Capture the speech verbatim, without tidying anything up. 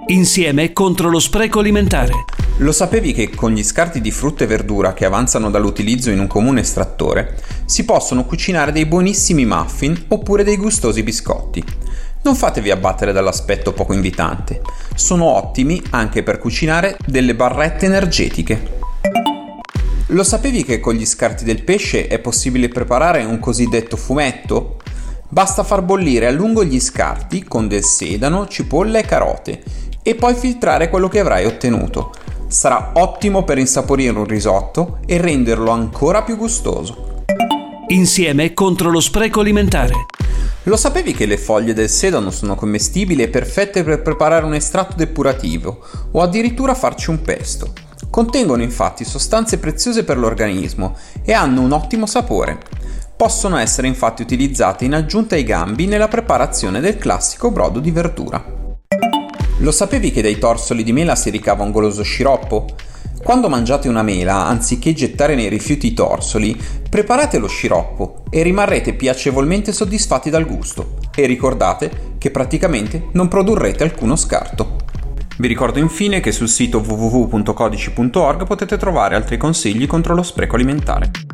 Insieme contro lo spreco alimentare. Lo sapevi che con gli scarti di frutta e verdura che avanzano dall'utilizzo in un comune estrattore si possono cucinare dei buonissimi muffin oppure dei gustosi biscotti? Non fatevi abbattere dall'aspetto poco invitante. Sono ottimi anche per cucinare delle barrette energetiche. Lo sapevi che con gli scarti del pesce è possibile preparare un cosiddetto fumetto? Basta far bollire a lungo gli scarti con del sedano, cipolla e carote e poi filtrare quello che avrai ottenuto. Sarà ottimo per insaporire un risotto e renderlo ancora più gustoso. Insieme contro lo spreco alimentare. Lo sapevi che le foglie del sedano sono commestibili e perfette per preparare un estratto depurativo o addirittura farci un pesto? Contengono infatti sostanze preziose per l'organismo e hanno un ottimo sapore. Possono essere infatti utilizzate in aggiunta ai gambi nella preparazione del classico brodo di verdura. Lo sapevi che dai torsoli di mela si ricava un goloso sciroppo? Quando mangiate una mela, anziché gettare nei rifiuti i torsoli, preparate lo sciroppo e rimarrete piacevolmente soddisfatti dal gusto. E ricordate che praticamente non produrrete alcuno scarto. Vi ricordo infine che sul sito w w w punto codici punto org potete trovare altri consigli contro lo spreco alimentare.